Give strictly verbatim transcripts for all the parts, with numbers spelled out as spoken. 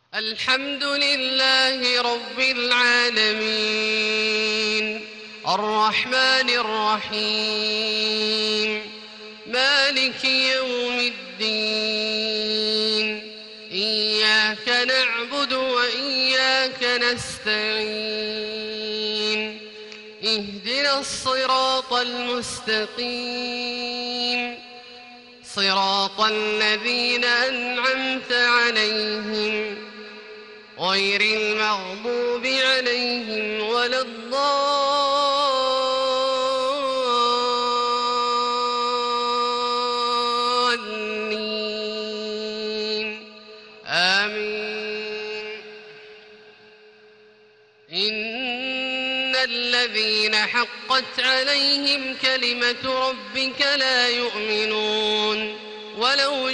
الحمد لله رب العالمين الرحمن الرحيم مالك يوم الدين إياك نعبد وإياك نستعين اهدنا الصراط المستقيم صراط الذين أنعمت عليهم غير المغضوب عليهم ولا الضالين آمين. إن الذين حقت عليهم كلمة ربك لا يؤمنون ولو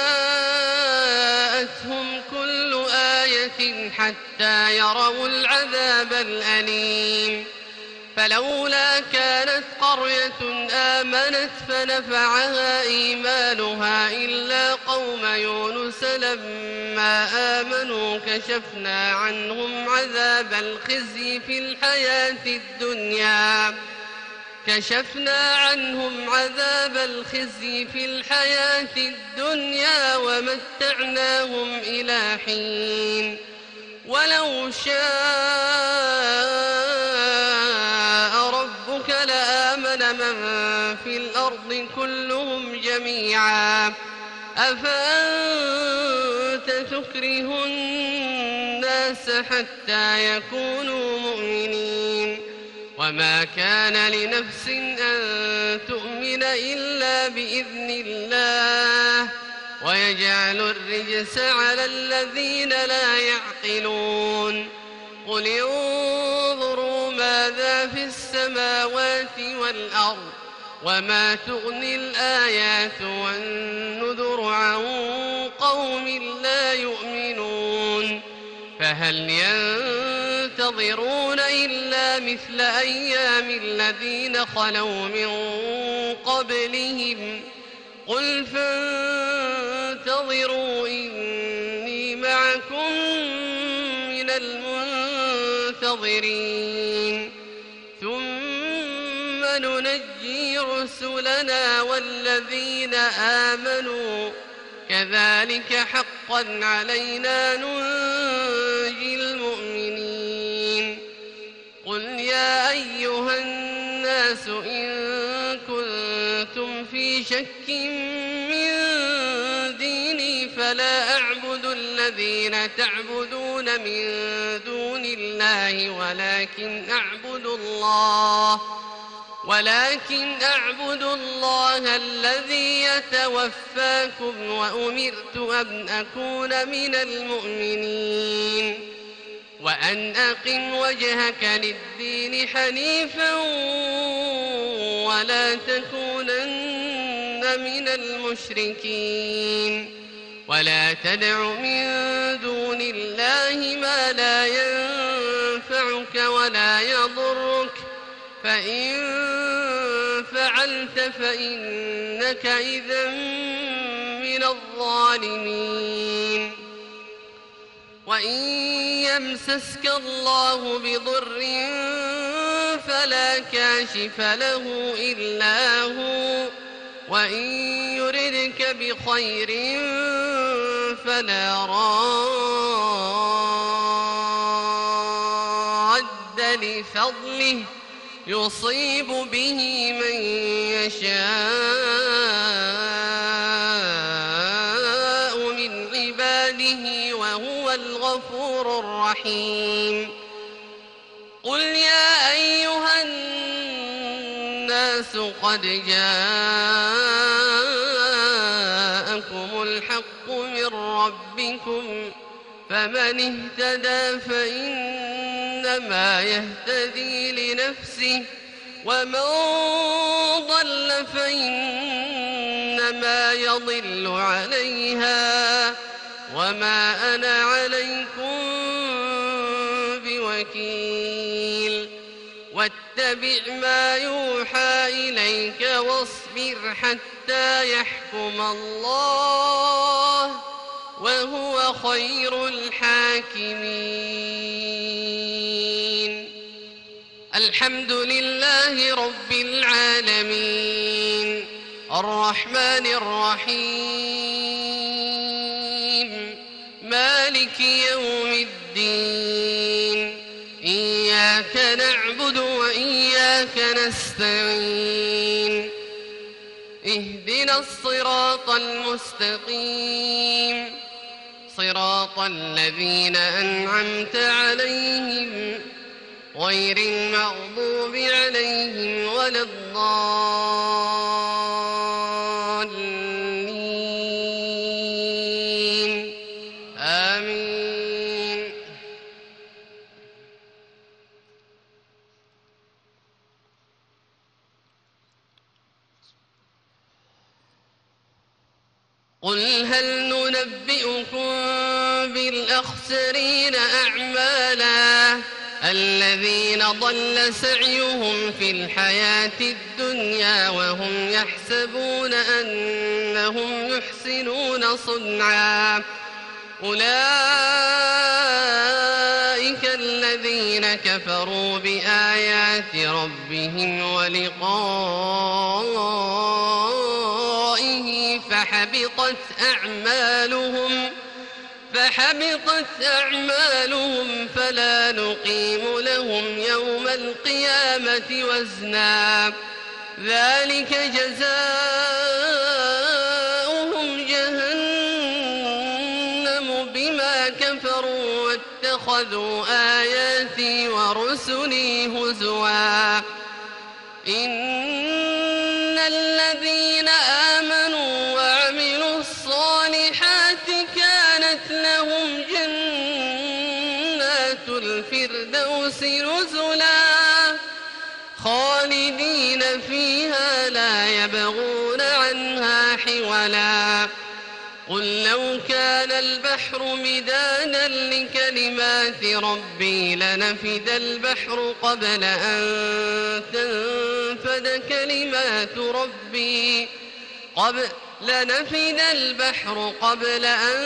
جاءتهم كل آية حتى يروا العذاب الأليم فلولا كانت قرية آمنت فنفعها إيمانها إلا قوم يونس لما آمنوا كشفنا عنهم عذاب الخزي في الحياة الدنيا كشفنا عنهم عذاب الخزي في الحياة الدنيا ومتعناهم إلى حين ولو شاء ربك لآمن من في الأرض كلهم جميعا أفأنت تكره الناس حتى يكونوا مؤمنين وما كان لنفس أن تؤمن إلا بإذن الله ويجعل الرجس على الذين لا يعقلون قل انظروا ماذا في السماوات والأرض وما تغني الآيات والنذر عن قوم لا يؤمنون فهل ينتظرون إلا مثل أيام الذين خلوا من قبلهم قل فانتظروا إني معكم من المنتظرين ثم ننجي رسلنا والذين آمنوا كذلك حقا علينا ننجي المؤمنين قل يا أيها الناس إن كنتم في شك من ديني فلا أعبد الذين تعبدون من دون الله ولكن أعبد الله ولكن أعبد الله الذي يتوفاكم وأمرت أن أكون من المؤمنين وأن أقم وجهك للدين حنيفا ولا تكونن من المشركين ولا تدع من دون الله ما لا ينفعك ولا يضرك فإن فعلت فإنك إذا من الظالمين وإن يمسسك الله بضر فلا كاشف له إلا هو وإن يردك بخير فلا راد لفضله يصيب به من يشاء من عباده وهو الغفور الرحيم قل يا أيها الناس قد جاءكم الحق من ربكم فمن اهتدى فإنما يهتدي لنفسه ومن ضل فإنما يضل عليها وما أنا عليكم بوكيل واتبع ما يوحى إليك واصبر حتى يحكم الله وهو خير الحاكمين. الحمد لله رب العالمين الرحمن الرحيم مالك يوم الدين إياك نعبد وإياك نستعين اهدنا الصراط المستقيم صراط الذين أنعمت عليهم غير المغضوب عليهم ولا الضالين آمين. قل هل ننبئكم بالأخسرين أعمالا الذين ضل سعيهم في الحياة الدنيا وهم يحسبون أنهم يحسنون صنعا أولئك الذين كفروا بآيات ربهم ولقائه فحبطت أعمالهم فحبطت أعمالهم فلا نقيم لهم يوم القيامة وزنا ذلك جزاؤهم جهنم بما كفروا واتخذوا آياتي ورسلي هزوا إن الذين آمنوا وعملوا الصالحات كانت لهم جنات الفردوس نزلا خالدين فيها لا يبغون عنها حولا قل لو كان البحر مدادا لكلمات ربي لنفد البحر قبل أن تنفد كلمات ربي قبل لنفد البحر قبل أن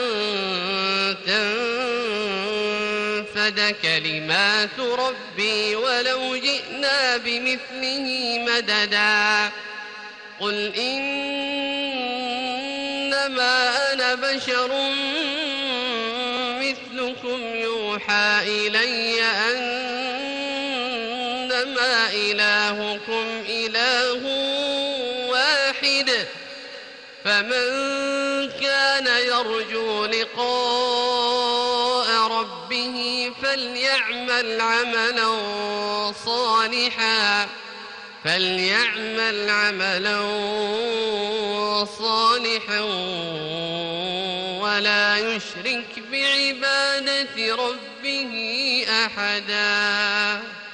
تنفد كلمات ربي ولو جئنا بمثله مددا قل إنما أنا بشر مثلكم يوحى إلي أنما إلهكم إله واحد فمن كان يرجو لقاء ربه فليعمل عملا صالحا فليعمل عملا صالحا ولا يشرك بعبادة ربه أحدا.